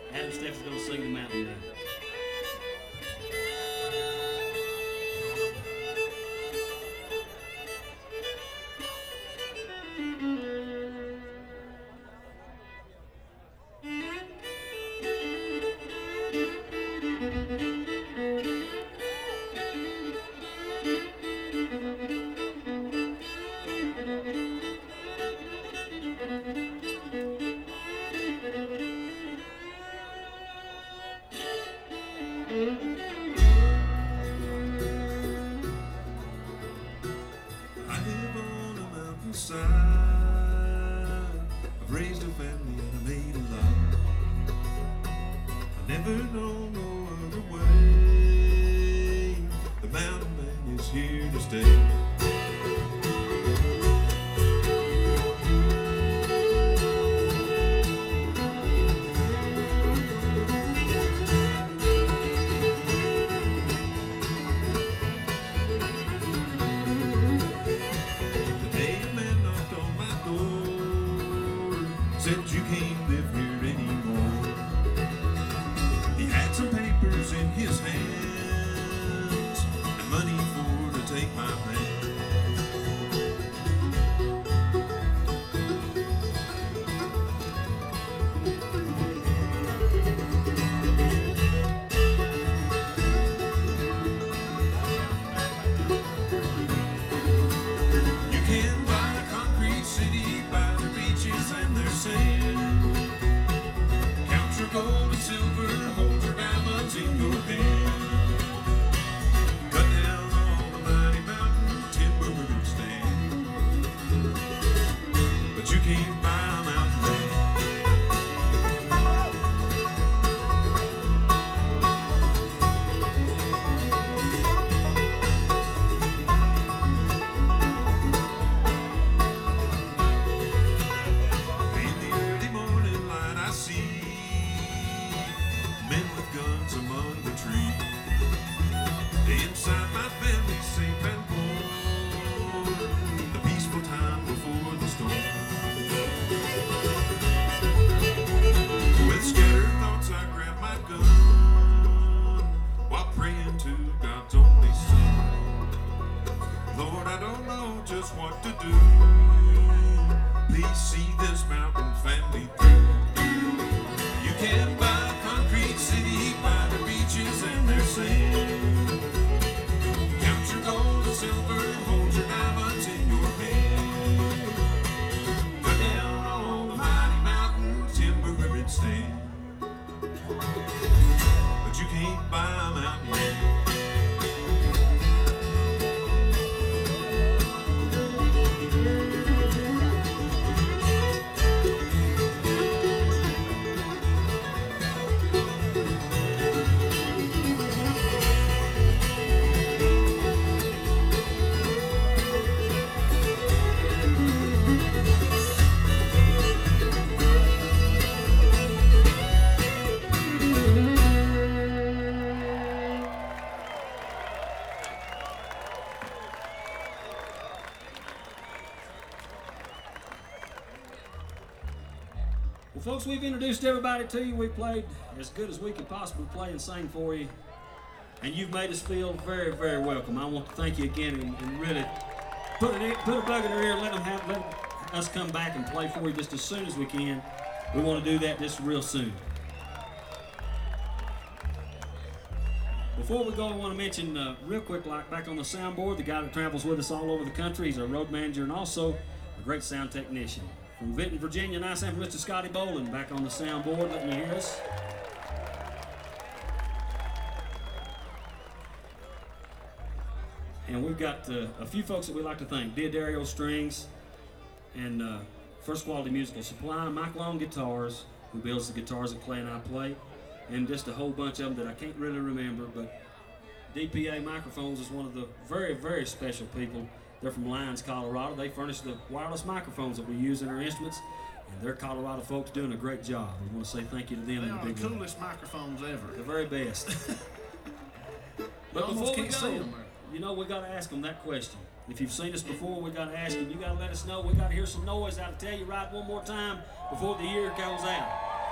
Adam Steffen's going to sing the Mountain Man. I live on a mountainside. I've raised a family and I made a lot. I never know no other way. The mountain man is here to stay. Said you can't live here anymore. He had some papers in his hands and money for to take my plan. You can buy a concrete city by the beaches and their sand. Count your gold and silver, hold your diamonds in your hand. Cut down all the mighty mountain timber and stand. But you can't buy a mountain man. In the early morning light I see men with guns among the trees. Inside my family safe and warm, the peaceful time before the storm. With scattered thoughts I grab my gun while praying to God's only Son. Lord, I don't know just what to do. Please see this mountain family through. You can't buy a concrete city by the beaches and their sand. Count your gold and silver, hold your diamonds in your hand. Cut down all the mighty mountain timber and stand. But you can't buy a mountain man. Well, folks, we've introduced everybody to you. We played as good as we could possibly play and sing for you. And you've made us feel very, very welcome. I want to thank you again and really put a bug in their ear and let us come back and play for you just as soon as we can. We want to do that just real soon. Before we go, I want to mention real quick, like back on the soundboard, the guy that travels with us all over the country. He's our road manager and also a great sound technician. From Vinton, Virginia, nice and for Mr. Scotty Boland back on the soundboard, letting you hear us. And we've got a few folks that we'd like to thank. Diodario Strings and First Quality Musical Supply, Mike Long Guitars, who builds the guitars that Clay and I play, and just a whole bunch of them that I can't really remember, but DPA Microphones is one of the very, very special people. They're from Lyons, Colorado. They furnish the wireless microphones that we use in our instruments, and they're Colorado folks doing a great job. We want to say thank you to them. They are the coolest microphones ever. The very best. But before we go, you know, we got to ask them that question. If you've seen us before, we got to ask you. You got to let us know. We got to hear some noise out to tell you right one more time before the year goes out.